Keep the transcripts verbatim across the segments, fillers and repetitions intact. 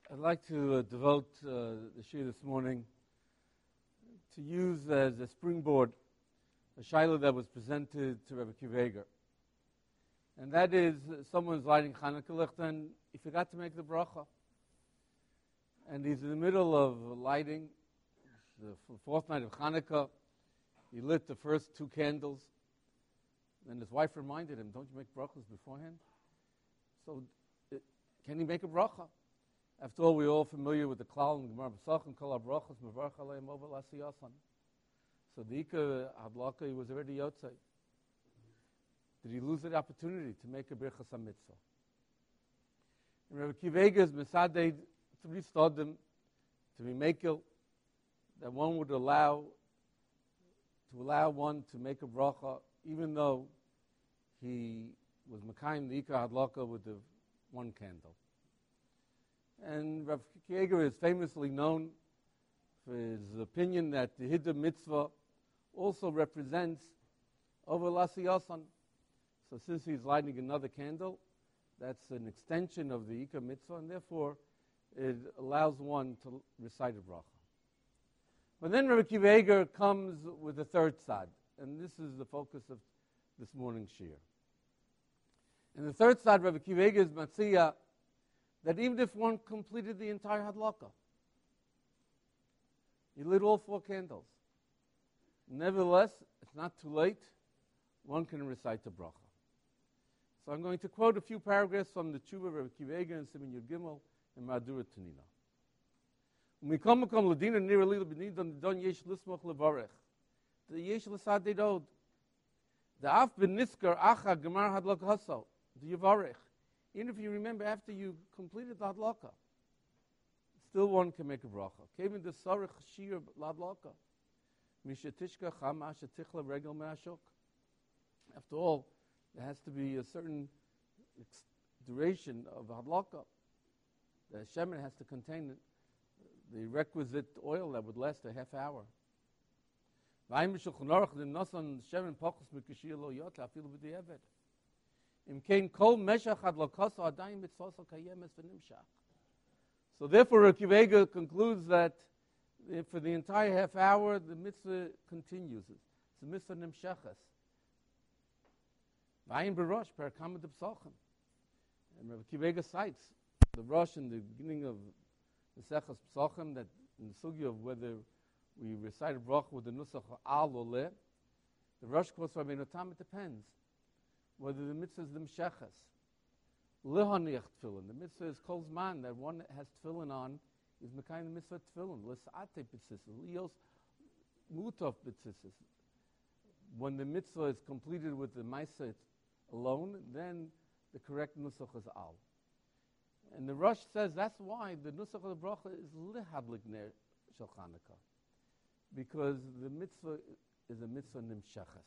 I'd like to uh, devote uh, the shir this morning to use as a springboard a shiloh that was presented to Rabbi Akiva Eiger. And that is, uh, someone's lighting Hanukkah licht and he forgot to make the bracha. And he's in the middle of lighting the fourth night of Hanukkah. He lit the first two candles. Then his wife reminded him, don't you make brachas beforehand? So it, can he make a bracha? After all, we're all familiar with the klal and Gemara Pesachim, kol ha-brachos mevarach aleim over l'asiyasan. So the Ika Hadlaka, he was already yotzei. Did he lose the opportunity to make a birchas ha-mitzvah? And Rabbi Akiva Eiger is mesadei three stodim to be makel, that one would allow, to allow one to make a bracha, even though he was mekayim the Ika Hadlaka with the one candle. And Rav Akiva Eiger is famously known for his opinion that the Hiddur mitzvah also represents over l'asiyasan. So since he's lighting another candle, that's an extension of the Ika mitzvah, and therefore it allows one to recite a bracha. But then Rav Akiva Eiger comes with the third side, and this is the focus of this morning's shir. And the third side, Rav Akiva Eiger is matzia, that even if one completed the entire hadlaka, he lit all four candles, nevertheless, it's not too late, one can recite the bracha. So I'm going to quote a few paragraphs from the Tshuva of Rabbi Akiva Eiger and Siman Yud Gimel and Madura Tanina. Umikom makom ladina nira lila b'nidan don yesh lismoch levarech. The yesh l'sadei dod. The af b'niskar acha gemar hadlaka haso. The yavarech. Even if you remember after you completed the hadlaka, still one can make a bracha. Kevin the sarich shir ladlaka. Mishatishka chama shatichla regel me'ashok. After all, there has to be a certain ex- duration of hadlaka. The shemen has to contain the requisite oil that would last a half hour. So therefore, Rabbi Akiva Eiger concludes that for the entire half hour, the mitzvah continues. It's a mitzvah nimshachas. Vayim b'rosh perakam d'psachim. And Rabbi Akiva Eiger cites the rosh in the beginning of the Sechas Pesachim, that in the sugi of whether we recite a bracha with the nusach al or le, the rosh quotes Rabbeinu Tam, it depends whether the mitzvah is the mshechas. Lehaniach tefillin. The mitzvah is kol zman, that one has tefillin on, is mekayim the mitzvah tefillin. Lesate b'tzitzis. Lios mutov b'tzitzis. When the mitzvah is completed with the ma'aseh alone, then the correct nusach is al. And the Rosh says that's why the nusach of the bracha is lihadlik ner shel Chanukah, because the mitzvah is a mitzvah nimshachas.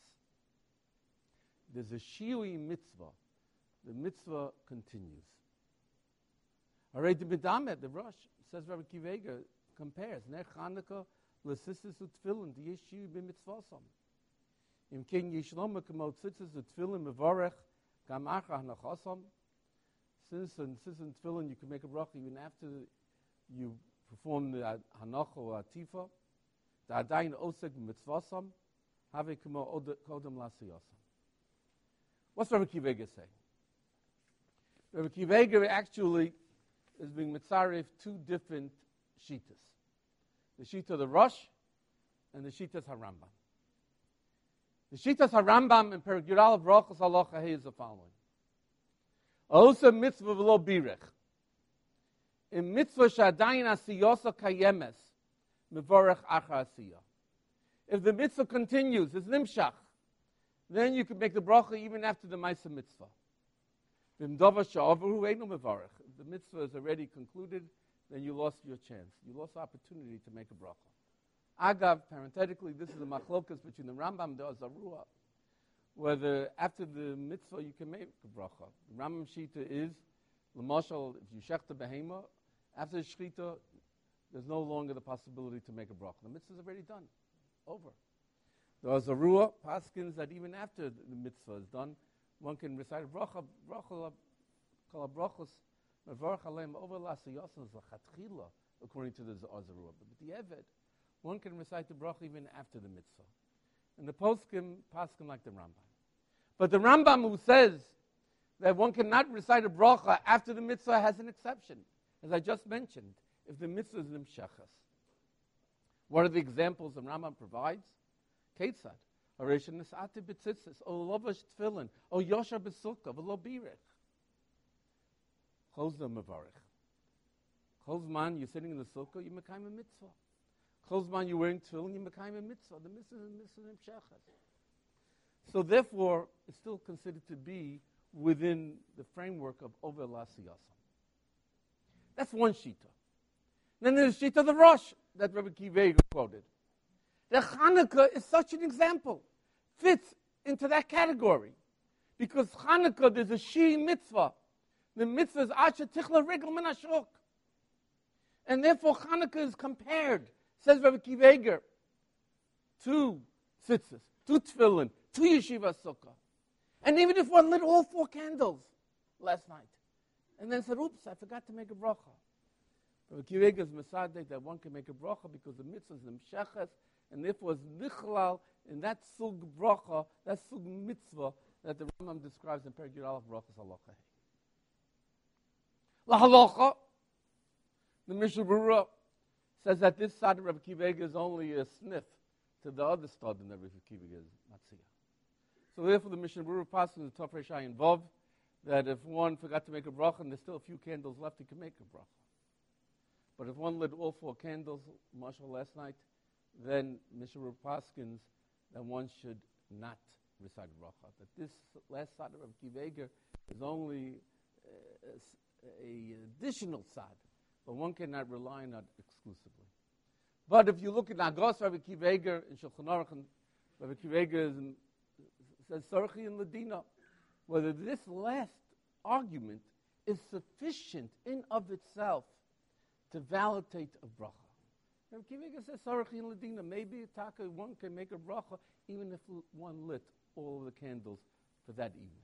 There's a shiui mitzvah. The mitzvah continues. Alright, the Bidamet, the Rosh, says Rabbi Akiva Eiger, compares ner Chanukah l'sisis utfilin the yeshiu b'mitzvasam. Im ken yishlom k'mot sisis utfilin mevarech gam achar nachasam. Since in Sisin Tefillin you can make a bracha even after you perform the Hanacha or Atifa, the Adayin Osek Mitzvasam, Have Kamo Kodem Lasiyasam. What's Rabbi Akiva Eiger saying? Rabbi Akiva Eiger actually is being mitzaref two different shitas. The shita of the Rosh and the shitas HaRambam. The shitas HaRambam in Perek Yud Aleph Brachos Halacha Hey is the following. Also mitzvah v'lo birech. In mitzvah shadayin asiyosa kayemes, mevorech achar asiyah. If the mitzvah continues, it's nimshach, then you can make the bracha even after the ma'aseh mitzvah. V'imdova sha'overu einu mevorech. If the mitzvah is already concluded, then you lost your chance. You lost the opportunity to make a bracha. Agav, parenthetically, this is a machlokas between the Rambam and the Azarua, whether after the mitzvah you can make a bracha. The Rambam Shita is, l'mashal, if you shechta behema, after the shechita, there's no longer the possibility to make a bracha. The mitzvah is already done, over. There was a ruah, paskins, that even after the mitzvah is done, one can recite a bracha, bracha, kol brachos, Mevarach aleim over l'asiyasa is l'chatchila, according to the Zohar Zarua. But the Eved, one can recite the bracha even after the mitzvah. And the poskim paskin like the Rambam. But the Rambam, who says that one cannot recite a bracha after the mitzvah, has an exception, as I just mentioned, if the mitzvah is nimshachas. What are the examples the Rambam provides? Ketzad, Haresh Nisati B'tzitzis, O Lovash Tfilin, O Yosha B'sukkah, V'lo Birech. Close the Mavarech. Close man, you're sitting in the sukkah, you mekayim a mitzvah. Close man, you're wearing tefillin, you mekayim a mitzvah. The mitzvah is mitzvah nimshachas. So therefore, it's still considered to be within the framework of Over Lasiyasa. That's one shita. Then there's shita the Rosh that Rabbi Kiva quoted. The Hanukkah is such an example, fits into that category. Because Hanukkah, there's a Shi mitzvah. The mitzvah is Asher Tichla Regel Min Hashuk. And therefore Hanukkah is compared, says Rabbi Kiva, to tzitzis, to tefillin, to yeshiva sukkah. And even if one lit all four candles last night, and then said, oops, I forgot to make a bracha. Rabbi Kiva is mesadek that one can make a bracha because the mitzvah is nimshachas, and therefore is nichlal in that sug bracha, that sug mitzvah that the Rambam describes in Perek Yud Aleph brachas halacha. La halacha, the Mishnah Berurah says that this side of Rabbi Kiva is only a sniff to the other stud in Rabbi Kiva is matziyah. So therefore, the Mishnah Berurah passes in the Tov Resh Ayin Vav that if one forgot to make a bracha and there's still a few candles left, he can make a bracha. But if one lit all four candles, Marshall last night, then Mishnah Berurah paskins that one should not recite a bracha. That this last side of Rabbi Kiva is only uh, a additional side, but one cannot rely on it exclusively. But if you look at Nagos Rabbi Kiva in Shulchan Aruch, Rabbi Kiva says Sarchi and Ladina, whether this last argument is sufficient in of itself to validate a bracha. Rabbi Kiva says Sarchi and Ladina, maybe taka one can make a bracha even if one lit all of the candles for that evening.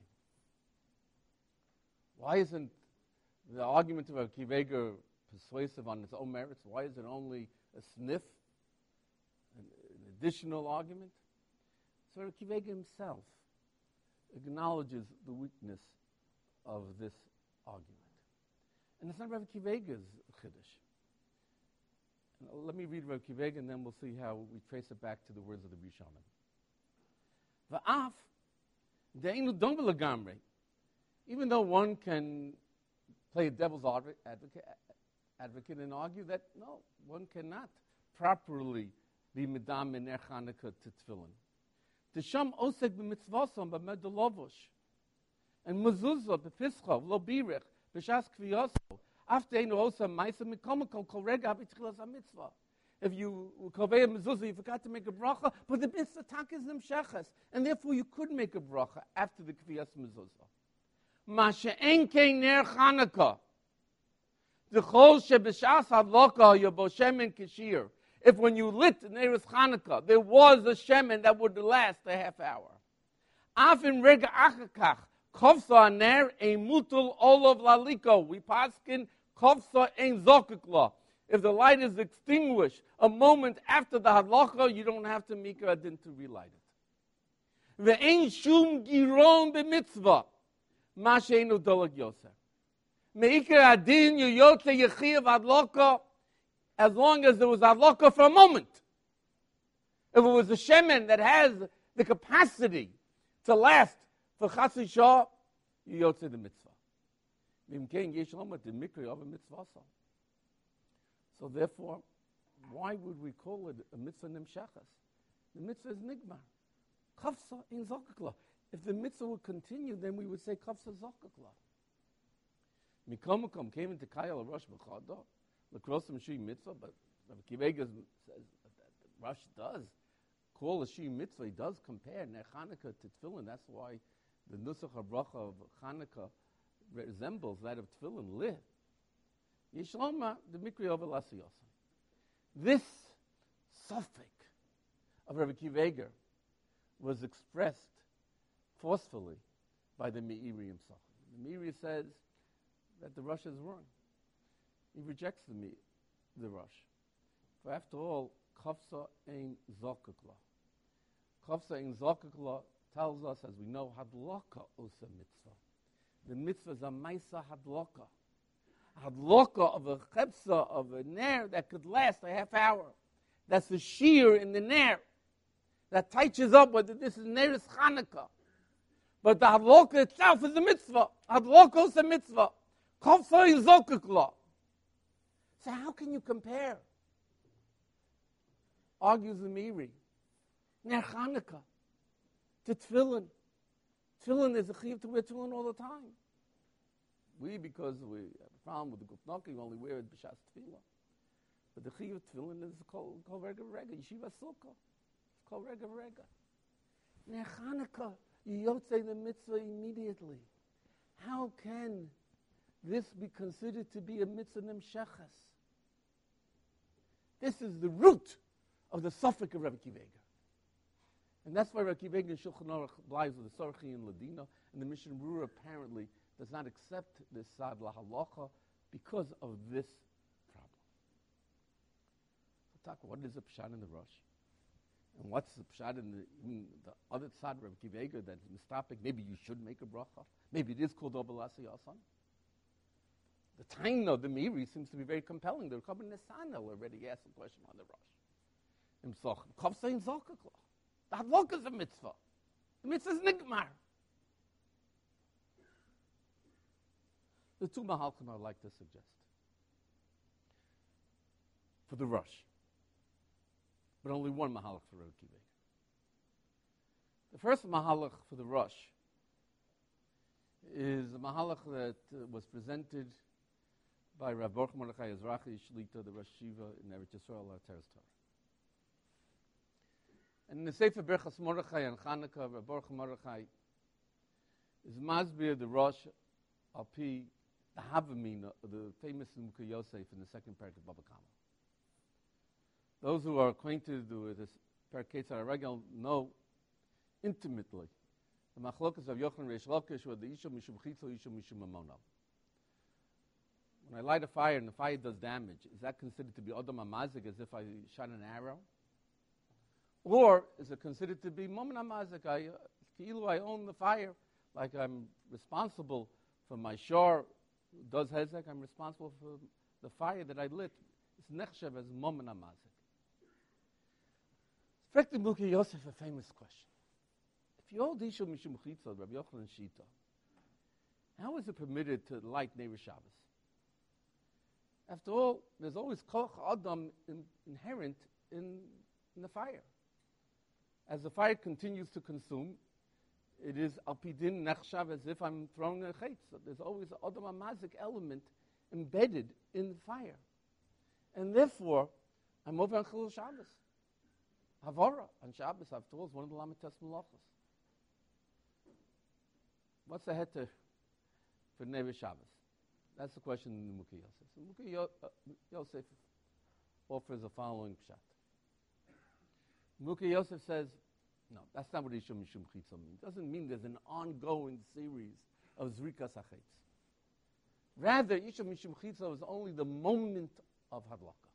Why isn't the argument of Rabbi Kiva persuasive on its own merits? Why is it only a sniff, an, an additional argument? So Rabbi Kiva himself acknowledges the weakness of this argument. And it's not Rabbi Kiva's chiddush. And let me read Rabbi Kiva and then we'll see how we trace it back to the words of the Rishonim. Va'af de'enu dom v'lagamrei. Even though one can play a devil's advocate, advocate and argue that, no, one cannot properly be medam in ner Chanukah to tefillin. Tisham osek b'mitzvosam b'medelovosh. And mezuzah b'pischa v'lo birich b'shas kviyoso. After einu osam ma'isa mikomikol kol rega b'tchilas ha'mitzvah. If you kovei a mezuzah, you forgot to make a bracha, but the mitzvah tak is nimshachas, and therefore you could make a bracha after the kviyas mezuzah. Ma she'en kein ner Chanukah. The chol sheb'shas hadloka yabo shemen kishir. If when you lit the Neirus Chanukah, there was a shemen that would last a half hour. Af in rega achakach, kovsa aner ein mutul olav laliko. We paskin kovsa ein zokikla. If the light is extinguished a moment after the hadloka, you don't have to make a din to relight it. Ve'ein shum giron b'mitzvah. Ma she'enu dolag yoser. Meikar adin yotze yechiv hadloka. As long as there was adloka for a moment. If it was a shemen that has the capacity to last for chatzi shah, you yotze the mitzvah. So therefore, why would we call it a mitzvah nimshachas? The mitzvah is nigmar. Kafsa in zokakla. If the mitzvah would continue, then we would say kafsa zokakla. Mikomukom came into Kayal Rosh B'chada. L'krosim shi mitzvah, but Rabbi Kiva says that Rosh does call a shi mitzvah. He does compare ner Chanukah to tefillin. That's why the nusach habracha of Chanukah resembles that of tefillin. Lih Yishloma the mikri of Elasiyasa. This suffix of Rabbi Kiva was expressed forcefully by the Meiri himself. The Meiri says that the Rosh is wrong. He rejects the me, the Rosh. For after all, Kafsa ein Zokukla. Kafsa ein Zokukla tells us, as we know, Hadloka usa mitzvah. The mitzvah is a Maisa Hadloka. Hadloka of a chepsa, of a ner that could last a half hour. That's the shear in the ner that touches up whether this is ner is Chanukah. But the Hadloka itself is a mitzvah. Hadloka is a mitzvah. Kafsa ein Zokukla. So how can you compare? Argues the Meiri. Ner Chanukah to tefillin. Tefillin is a chiyuv to wear tefillin all the time. We, because we have a problem with the gufnaki, we only wear it b'shas tefillah. But the chiyuv tefillin is called rega rega. Yeshiva sukkah. It's called rega rega. Ner Chanukah, you yotzei the mitzvah immediately. How can this be considered to be a mitzvah nemshechas? This is the root of the suffix of Rabbi Akiva Eiger. And that's why Rabbi Akiva Eiger in Shulchan Aruch lies with the Sorchi and Ladina, and the Mishnah Berurah apparently does not accept this sad lahalacha because of this problem. So talk, what is the pshat in the Rosh? And what's the pshat in the, in the other side of Rabbi Akiva Eiger that's mistopic? Maybe you should make a bracha. Maybe it is called Obalasi Yasan. The Taina of the Meiri seems to be very compelling. The Rebbe Nesanel already asked a question on the Rosh. Himself, Kavsein Zokakla. The Hadlok is a mitzvah. The mitzvah is Nigmar. The two Mahalchim I would like to suggest for the Rosh, but only one Mahalach for Rabbi Akiva Eiger. The first Mahalach for the Rosh is a Mahalach that uh, was presented by Rav Baruch Mordechai Ezrachi Shlita, the Rosh Shiva in Eretz Yisrael, Teres Torah. And in the Sefer Berchas Mordechai and Chanukah, Rav Baruch Mordechai is Masbir the Rosh Alpi the Havamina, the famous Mukha Yosef in the second parak of Baba Kama. Those who are acquainted with this parak Ketzar know intimately the machlokas of Yochanan Reish Lakish or the Isha Mishum Chitzo, Isha Mishum Mamona. When I light a fire and the fire does damage, is that considered to be Odom Amazik as if I shot an arrow? Or is it considered to be Momen Amazik? I, uh, I own the fire, like I'm responsible for my shor, does Hezek, I'm responsible for the fire that I lit. It's Nechshev as Momen Amazik. Frek Mukha Yosef, a famous question. If you hold Isha Mishum Chitza, Rabbi Yochanan Shita, how is it permitted to light Neighbor Shabbos? After all, there's always Koch Adam in, inherent in, in the fire. As the fire continues to consume, it is Alpidin Nechshav as if I'm throwing a chetz. So there's always an Adam Amazik element embedded in the fire. And therefore, I'm over on Chilul Shabbos. Havara on Shabbos, after all, is one of the Lamites Malachos. What's the heter for Neighbor Shabbos? That's the question in the Mukha Yosef. So Mukha Yo- uh, Yosef offers the following pshat. Mukha Yosef says, no, that's not what Isha Mishum Chitza means. It doesn't mean there's an ongoing series of Zrikas HaChetz. Rather, Isha Mishum Chitza is only the moment of Hadlaka.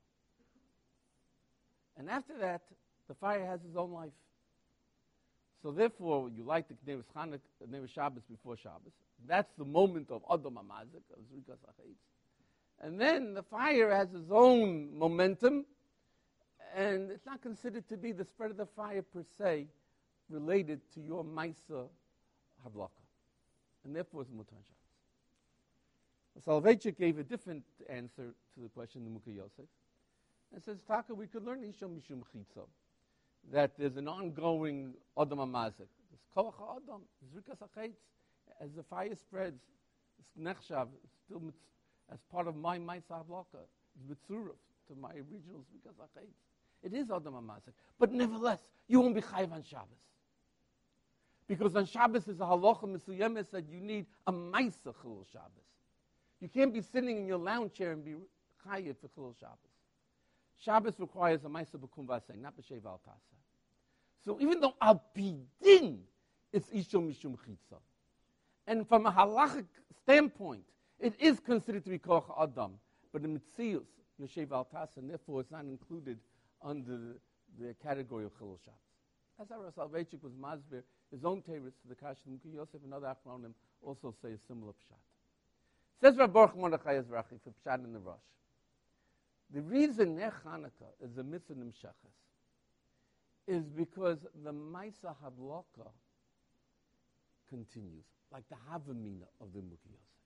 And after that, the fire has its own life. So therefore, you light the Neighbor Chanukah, Neighbor Shabbos before Shabbos. That's the moment of Adam Amazik, of Zrikas HaChetz. And then the fire has its own momentum, and it's not considered to be the spread of the fire per se related to your Maisa Hadlaka. And therefore it's Mutar Shabbos. Soloveitchik gave a different answer to the question of Mukha Yosef. And says, Taka, we could learn Isha Mishum Chitza, that there's an ongoing Adam Amazik. There's Koach Adam, Zrikas HaChetz. As the fire spreads, it's Nechshav, it's still mitz, as part of my Maisa Hadlaka. It's Mitzuruf to my original Zrikas HaChetz. It is Adam Amazik. But nevertheless, you won't be chayiv on Shabbos. Because on Shabbos is a halacha mesuyemes that you need a Maisa Chilul Shabbos. You can't be sitting in your lounge chair and be chayiv for Chilul Shabbos. Shabbos requires a Maisa B'kum V'aseh, not B'shev Al Tasa. So even though Al Pidin, it's Isha Mishum Chitza. And from a halachic standpoint, It is considered to be Koch Adam, but the Mitzius, Yoshev al Tas, and therefore it's not included under the, the category of Chilul Shabbos. That's how Rav Soloveitchik was masber his own teretz to the Kasha Mukhi Yosef, and other Achronim also say a similar pshat. Says Rav Baruch Mordechai Ezrachi for pshat in the Rosh. The reason Ner Chanukah is a mitzvah nimshachas is because the Maisa Hadloka continues, like the Havamina of the Mukhi Yosef.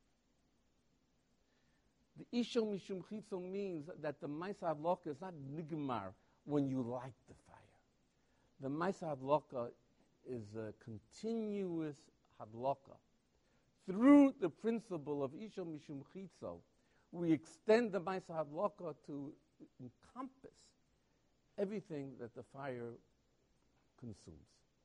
The Ishel Mishum Chitzo means that the Maisa Hadloka is not nigmar when you light the fire. The Maisa Hadloka is a continuous Hadloka. Through the principle of Ishel Mishum Chitzo, we extend the Maisa Hadloka to encompass everything that the fire consumes.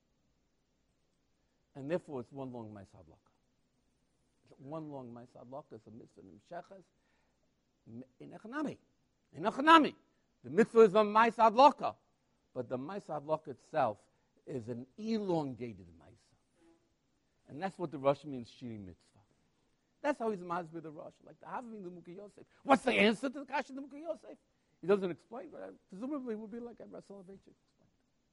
And therefore, it's one long Maisa Hadloka. One long Maisa Hadloka is a mitzvah nimshachas in Echanami. In Echanami. The mitzvah is a Maisa Hadloka, but the Maisa Hadloka itself is an elongated Maisa. And that's what the Rosh means, Shiri Mitzvah. That's how he's masbir the Rosh, like the Havim the Mukhi Yosef. What's the answer to the Kasha the Mukhi Yosef? He doesn't explain, but presumably it would be like Rav Soloveitchik explained.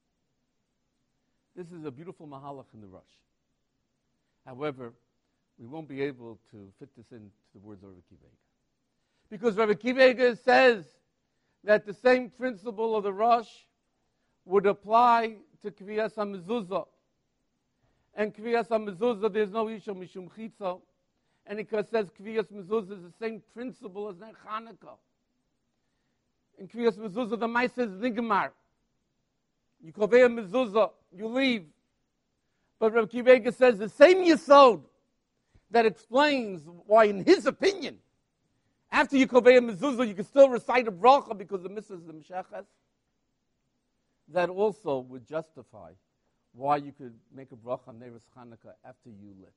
This is a beautiful mahalach in the Rosh. However, we won't be able to fit this into the words of Rabbi Akiva Eiger. Because Rabbi Akiva Eiger says that the same principle of the Rosh would apply to Kviyas HaMezuzah. And Kviyas HaMezuzah, there's no Ishel Mishum Chitzo. And it says Kviyas Mezuzah is the same principle as Ner Chanukah. In Kviyas Mezuzah, the Maisa is Nigmar. You kovei a Mezuzah, you leave. But Rabbi Akiva Eiger says the same Yesod that explains why, in his opinion, after you kovei a Mezuzah, you can still recite a bracha because the mitzvah is the Meshachas. That also would justify why you could make a bracha on Neros Chanukah after you lit.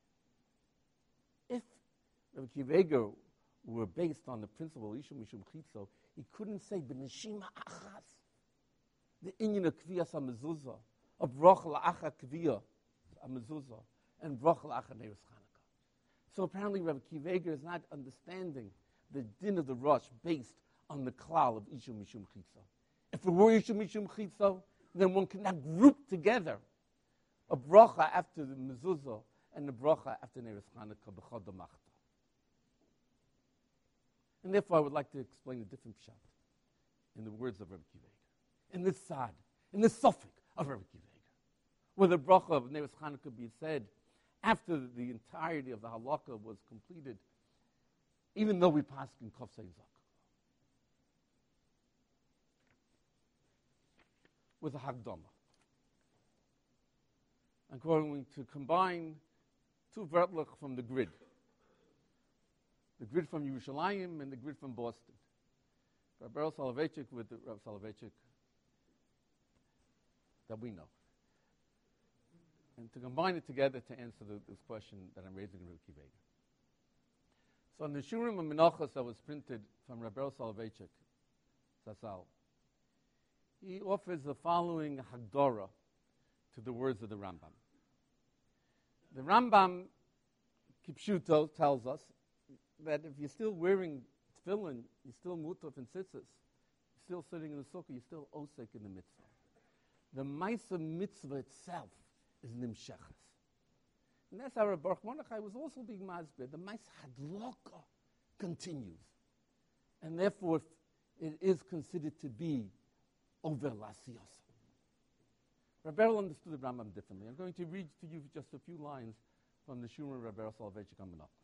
If Rabbi Akiva Eiger were based on the principle Ishum Mishum Chitzo, he couldn't say b'neshima achas the inyan of Kviyas HaMezuzah, of bracha la'acha Kviyah HaMezuzah, and bracha la'acha Neros Chanukah. So apparently Rabbi Akiva Eiger is not understanding the din of the Rosh based on the klal of Ishum Mishum Chitzo. If it were Ishum Mishum Chitzo, then one cannot group together a bracha after the mezuzah and the bracha after Neros Chanukah b'chad machta. And therefore, I would like to explain a different pshat in the words of Rabbi Akiva Eiger, in this sad, in this suffix of Rabbi Akiva Eiger, where the bracha of Neros Chanukah be said after the entirety of the halakha was completed, even though we pass in Kaf Sei Zak. With a Hagdama. I'm going to combine two vertlach from the grid. The grid from Yerushalayim and the grid from Boston. Rav Soloveitchik with the Rav Soloveitchik that we know. And to combine it together to answer the, this question that I'm raising in Rabbi Akiva Eiger. So in the Shurim and Menachos that was printed from Rav Soloveitchik, Sasal, he offers the following Hagdara to the words of the Rambam. The Rambam, Kipshuto, tells us that if you're still wearing tefillin, you're still mutaf and tzitzis, you're still sitting in the sukkah, you're still osek in the mitzvah. The Maisa mitzvah itself is nimshachas. And that's how Rabbi Baruch Mordechai was also being masbir. The Maisa hadloka continues. And therefore, it is considered to be over lasiyos. Rabbi understood the Rambam differently. I'm going to read to you just a few lines from the Shur of Rabbi Soloveitchik on Menachos.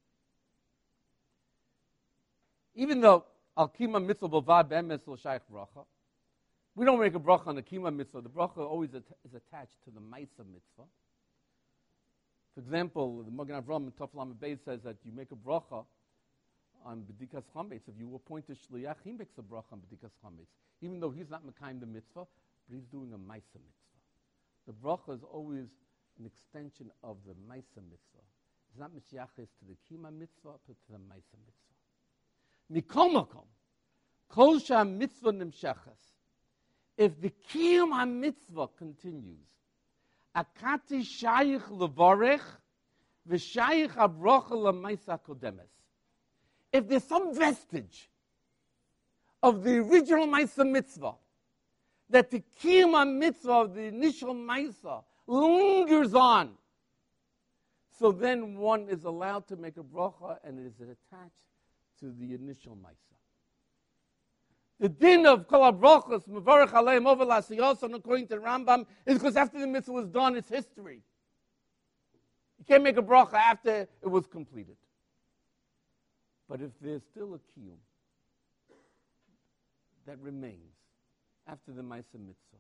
Even though al kima mitzvah b'vad be'emes lo shaykh bracha, we don't make a bracha on the kima mitzvah. The bracha always at- is attached to the maisa mitzvah. For example, the Magen Avraham in Tov Lamed Beis says that you make a bracha on b'dikas chametz. If you appoint a shliach, he makes a bracha on b'dikas chametz, even though he's not mekayim the mitzvah, but he's doing a maisa mitzvah. The bracha is always an extension of the maisa mitzvah. It's not mishyachis to the kima mitzvah, but to the maisa mitzvah. Mikol makom, kol sham mitzvah nimshachas. If the kiyum mitzvah continues, akati shayich levarech V'shayich habrocha l'maisa kodemes. If there's some vestige of the original Maisa mitzvah, that the kiyum mitzvah of the initial Maisa lingers on, so then one is allowed to make a bracha and it is attached to the initial Maisa. The din of kol habrachos mevarich aleim over l'asiyoson according to Rambam is because after the mitzvah was done, it's history. You can't make a bracha after it was completed. But if there's still a kiyum that remains after the Maisa mitzvah,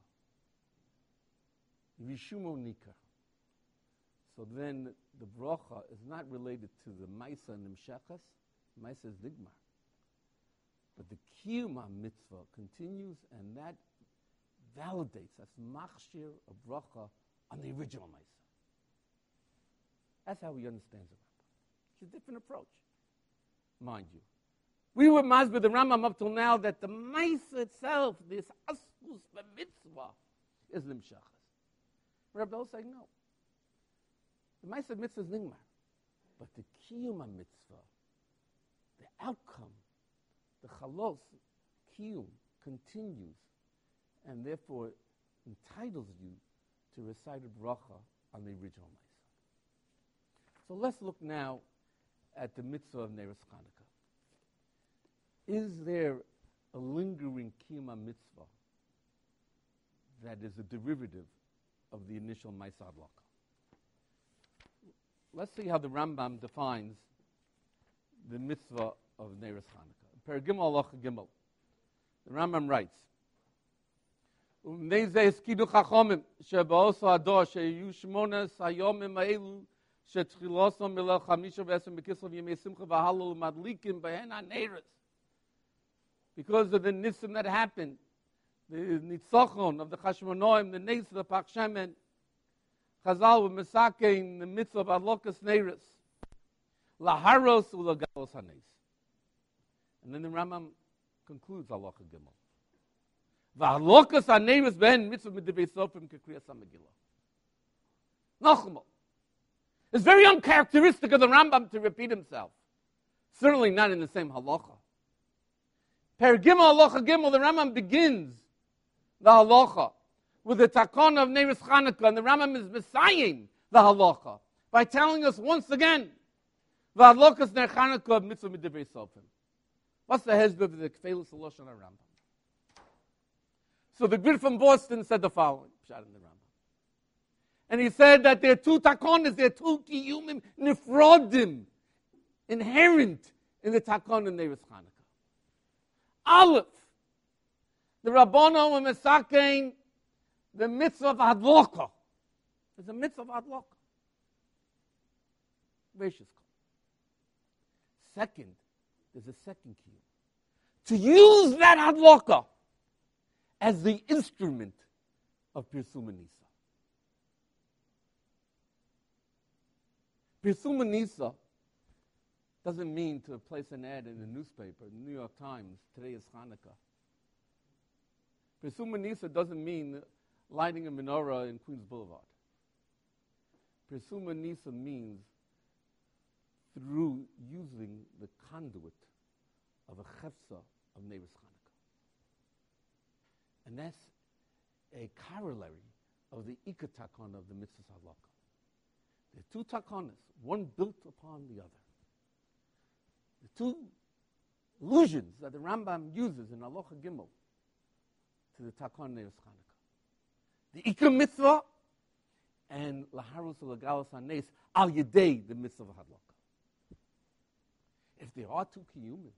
Rishumo Nikar, so then the bracha is not related to the Maisa Nimshachas, Maisa is Digmar. But the Kiyum mitzvah continues, and that validates, that's machshir of bracha on the original Maisa. That's how he understands the Rambam. It's a different approach, mind you. We were masbid the Rambam up till now that the Maisa itself, this askus mitzvah, is Nimshachas. Rabbi is saying no. The Maisa mitzvah is Nigmar. But the Kiyum mitzvah, the outcome, the chalos, kiyum, continues, and therefore entitles you to recite a bracha on the original Maisa. So let's look now at the mitzvah of Neiros Chanukah. Is there a lingering kiyum mitzvah that is a derivative of the initial Maisa Adlaka? Let's see how the Rambam defines the mitzvah of Neiros Chanukah. Per Gimel Halacha Gimel. The Rambam writes, "Umnei ze eskidu chachomim shebaoso ador sheyu shmonas hayomim ha'elu shetchilosom milel chamisha v'esem b'kislev yemei simcha v'halol madlikim behen ha'neiros." Because of the nisim that happened, the nitzachon of the Chashmonoim, the neis of the Pach Shemen, Chazal were mesake in the mitzvah of Adlokas Neiros, laharos ulagalos haneis. And then the Rambam concludes Halacha Gimel. V'halokas haneis ben mitzvah midivei sofrim kekriyas hamegillah. Nachmal. It's very uncharacteristic of the Rambam to repeat himself. Certainly not in the same halacha. Per Gimel Halacha Gimel, the Rambam begins the halacha with the takon of Neiros Chanukah, and the Rambam is messiahing the halacha by telling us once again, v'halokas ner Chanukah mitzvah midivei sofrim. What's the hezbollah of the Kfeilis Lashon Rambam? So the Grid from Boston said the following, Pshat in the Rambam. And he said that there are two takonas, there are two kiyumim nifrodim, inherent in the takon of Neiros Chanukah. Aleph, the Rabbanon were mesakein the mitzvah of Hadloka. There's a mitzvah of Hadloka. Gracious. Second, there's a second key. To use that Hadloka as the instrument of Pirsum Nisa. Pirsum Nisa doesn't mean to place an ad in the newspaper, the New York Times, today is Hanukkah. Pirsum Nisa doesn't mean lighting a menorah in Queens Boulevard. Pirsum Nisa means through using the conduit of a chefsa of Neiros Chanukah. And that's a corollary of the Ika takon of the mitzvah Hadlaka. There are two takonas, one built upon the other. The two allusions that the Rambam uses in Halacha Gimel to the takon Neiros Chanukah. The Ika mitzvah and Laharus Ulagalos Hanes al Yedei, the mitzvah of Hadlaka. If there are two kiyumim,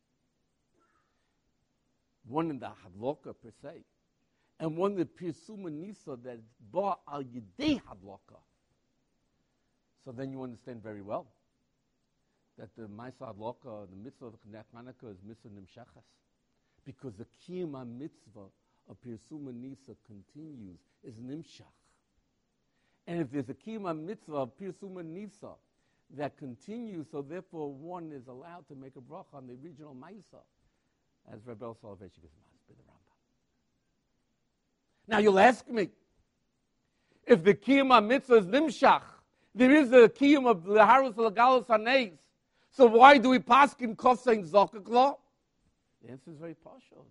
one in the Hadlaka per se, and one in the Pirsum Nisa that is ba al Yedei Hadlaka, so then you understand very well that the Maisa Hadlaka, the mitzvah of Chanukah is mitzvah nimshachas, because the kiyum mitzvah of Pirsum Nisa continues, is nimshach. And if there's a kiyum mitzvah of Pirsum Nisa that continues, so therefore one is allowed to make a bracha on the original Maisa, as Rebbe Soloveitchik is by the Rambam. Now you'll ask me, if the kiyum mitzvah is nimshach, There is the kiyum of leharus legalus haneis. So why do we paskin kofsein zokakla? The answer is very partial.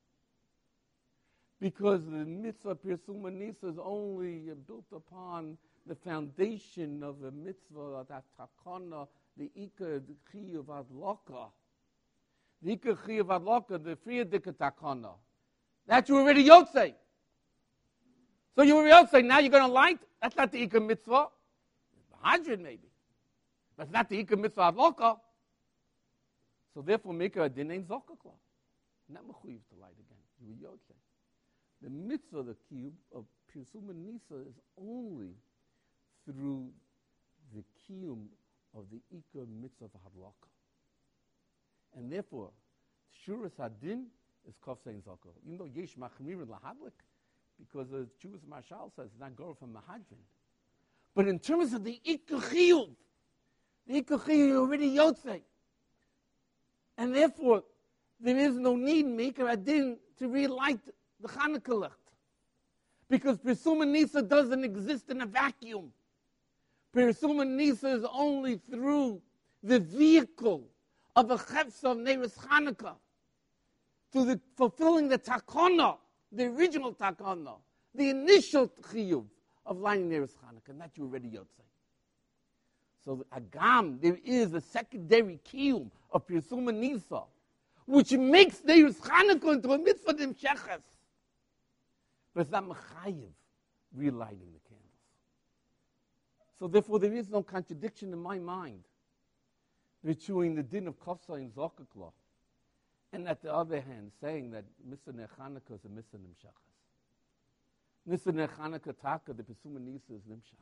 Because the mitzvah pirsum nisa is only built upon the foundation of the mitzvah, that takana, the ikar, the chiyuv adloka. The ikar chiyuv adloka, the friyadika takana. That you already yotzei. So you already yotzei, now you're going to light? That's not the ikar mitzvah. Hundred maybe. But it's not the ikar mitzvah adloka. So therefore, make a din ain't zokakla. Not mechuyev to light again. You were yotzei. The mitzvah, the kiyum of Pirsum Nisa, is only through the kiyum of the ikar mitzvah of hadlaka. And therefore, Shuras Hadin is kofsein zokah. Even though yesh machmirin lahadlik, because the Jewish Marshal says it's not go from mahadrin. But in terms of the ikar chiyum, the ikar chiyum already yotzei. And therefore, there is no need, Maker Adin, to relight the Chanukah licht. Because Pirsum Nisa doesn't exist in a vacuum. Pirsum Nisa is only through the vehicle of a chefs of Neiros Chanukah, to the fulfilling the takana, the original takana, the initial chiyuv of lighting Neiros Chanukah, and that you already yotzei. So the agam, there is a secondary kiyum of Pirsum Nisa, which makes Neiros Chanukah into a mitzvah d'imsheches. But it's not mechayiv relighting the candles. So therefore, there is no contradiction in my mind between the din of kofsa and zokakla, and at the other hand, saying that Mitzvah Chanukah is a mitzvah nimshachas. Mitzvah Chanukah taka, the Pirsum Nisa is nimshach.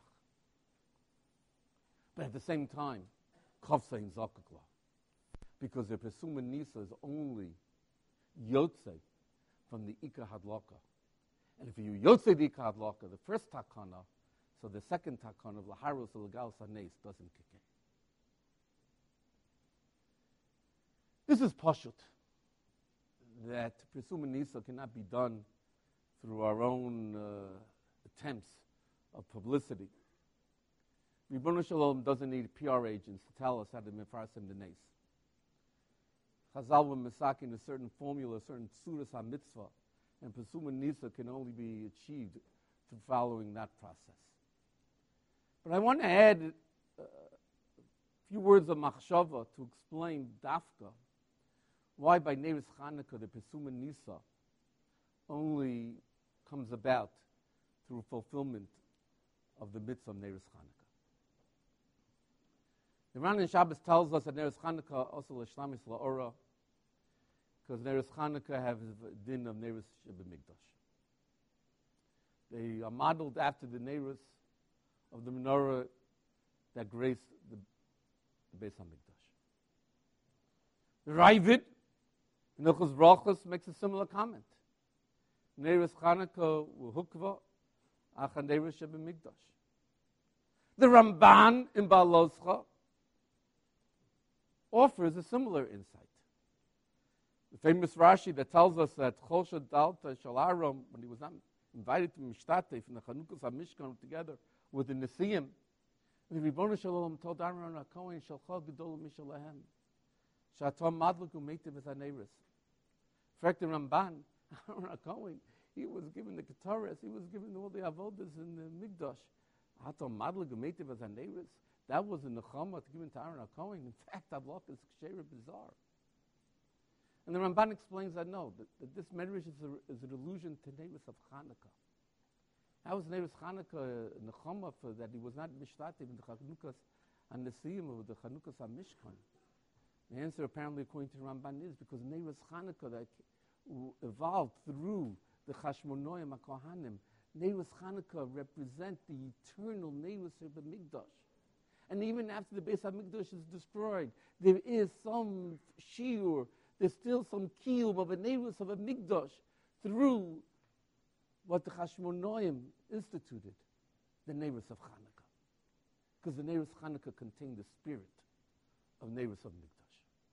But at the same time, kofsa and zokakla, because the Pirsum Nisa is only yotzei from the ikar hadlaka. And if you yotzei the ikar hadlaka, the first takana, so the second takana of laharus legal sanes doesn't kick in. This is pashut, that Pirsum Nisa cannot be done through our own uh, attempts of publicity. Ribono Shalom doesn't need P R agents to tell us how to mefarsim the nes. Chazal were misaking a certain formula, a certain tzuras ha-mitzvah, and Pirsum Nisa can only be achieved through following that process. But I want to add uh, a few words of machshava to explain dafka, why by Neiros Chanukah the Pirsum Nisa only comes about through fulfillment of the mitzvah of Neiros Chanukah. The Ran in Shabbos tells us that Neiros Chanukah also l'shlamis la'ora, because Neiros Chanukah have the din of Neiros Shebemigdash. They are modeled after the Neiros of the menorah that graced the, the Beis HaMikdash. The Ravid in Hilchos Brachos makes a similar comment. Neiros Chanukah hukva acha Neiros Shebemigdash. The Ramban in Baloscha offers a similar insight. The famous Rashi that tells us that Chosha Dalta Shalaram, when he was not invited to Mishtatef in the Chanukas HaMishkan together with the Nesiim, the Ribono Shalom told Aaron HaKohen, Shalcha Gedol Mishalahem, Shatom Madlik Umeitiv V'Taneiris. In fact, the Ramban, Aaron HaKohen, he was given the Keteris, he was given all the Avodas in the Mikdash. Shatom Madlik Umeitiv V'Taneiris. That was the nechama given to Aaron HaKohen. In fact, Avlok is ksheira bizarre. And the Ramban explains that no, that, that this medrash is, is an allusion to Neiros of Chanukah. How was Neiros Chanukah nechama for that he was not mishtativ in the Chanukas and Nesiim of the Chanukas HaMishkan? The answer, apparently, according to the Ramban, is because Neiros Chanukah that evolved through the Chashmonoim HaKohanim. Neiros Chanukah represent the eternal Neiros of the Mikdash. And even after the Beis HaMikdash is destroyed, there is some shiur, there's still some kiyum of a neiros of a Mikdash through what the Chashmonoim instituted, the neiros of Chanukah. Because the neiros of Chanukah contained the spirit of neiros of Mikdash.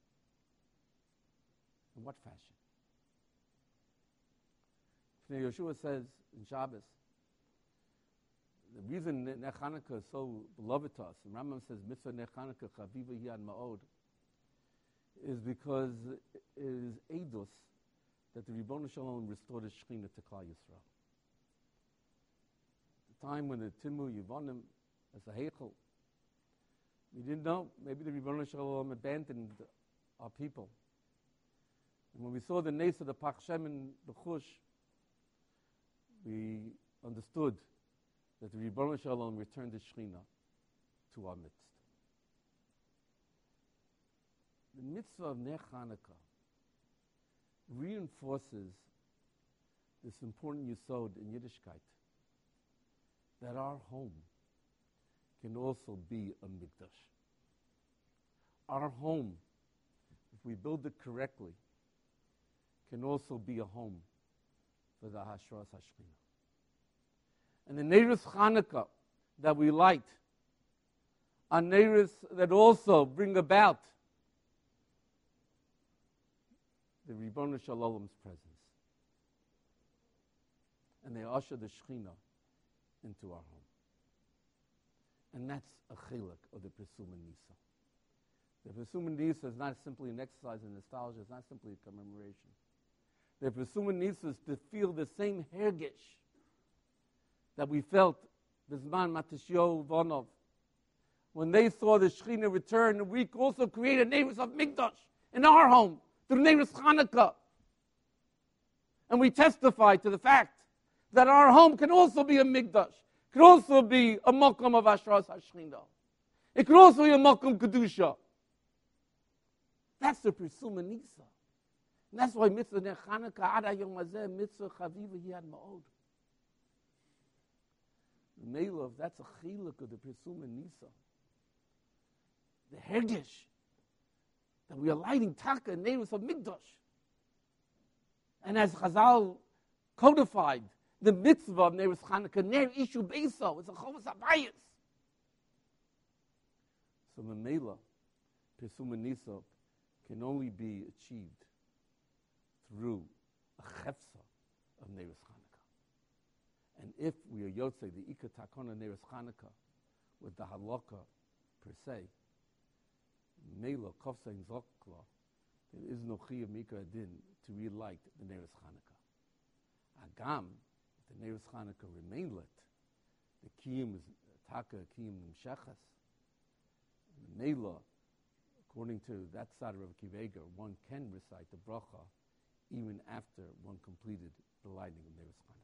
In what fashion? Pnei Yeshua says in Shabbos the reason Ner Chanukah is so beloved to us, and Rambam says, Mitzvah Ner Chanukah chaviva hi ad ma'od, is because it is eidos that the Ribono Shel Olam restored the Shekhinah to Klal Yisrael. The time when the Timu Yevonim as a Heichel, we didn't know. Maybe the Ribono Shel Olam abandoned our people. And when we saw the nace of the Pach Shem and the Chush, we understood that the Ribono Shel Olam returned the Shekhinah to our midst. The mitzvah of Ner Chanukah reinforces this important yesod in Yiddishkeit, that our home can also be a mikdash. Our home, if we build it correctly, can also be a home for the Hashras HaShekhinah. And the Neiros Chanukah that we light are Neiros that also bring about the Ribono Shel Olam's presence. And they usher the Shekhinah into our home. And that's a chilek of the Pesumen Nisa. The Pesumen Nisa is not simply an exercise in nostalgia, it's not simply a commemoration. The Pesumen Nisa is to feel the same hergish that we felt Bizman Matishyo Vonov. When they saw the Shekhinah return, we also created neighbors of Mikdash in our home through Neiros Chanukah. And we testify to the fact that our home can also be a Mikdash. It can also be a Mokum of Ashras HaShekhinah. It can also be a Mokum Kedusha. That's the Pesumen Nisa. And that's why Mitzvah Ner Chanukah Ad Hayom Hazeh Mitzvah Chaviva hi ad ma'od. The Meilav, that's a chiluk of the Pesumen Nisa. The Hergish that we are lighting Taka and Neiros of Mikdash. And as Chazal codified the mitzvah of Neiros Chanukah, Ner Ishu Beiso, it's a Chovas Abayis. So Mamela, Pesumen Nisa, can only be achieved through a chefsa of Neiros Chanukah. And if we are Yotzei, the Ika Takona Neiros Chanukah, with the halakha per se, Mela, Kofsein Zokla, there is no Chiyah Mika Adin to relight the Neiros Chanukah. Agam, if the Neiros Chanukah remain lit, the Kiyim is Taka Kiyim Nimshechas. Mela, according to that side of Rav Akiva Eiger, one can recite the bracha even after one completed the lighting of Neiros Chanukah.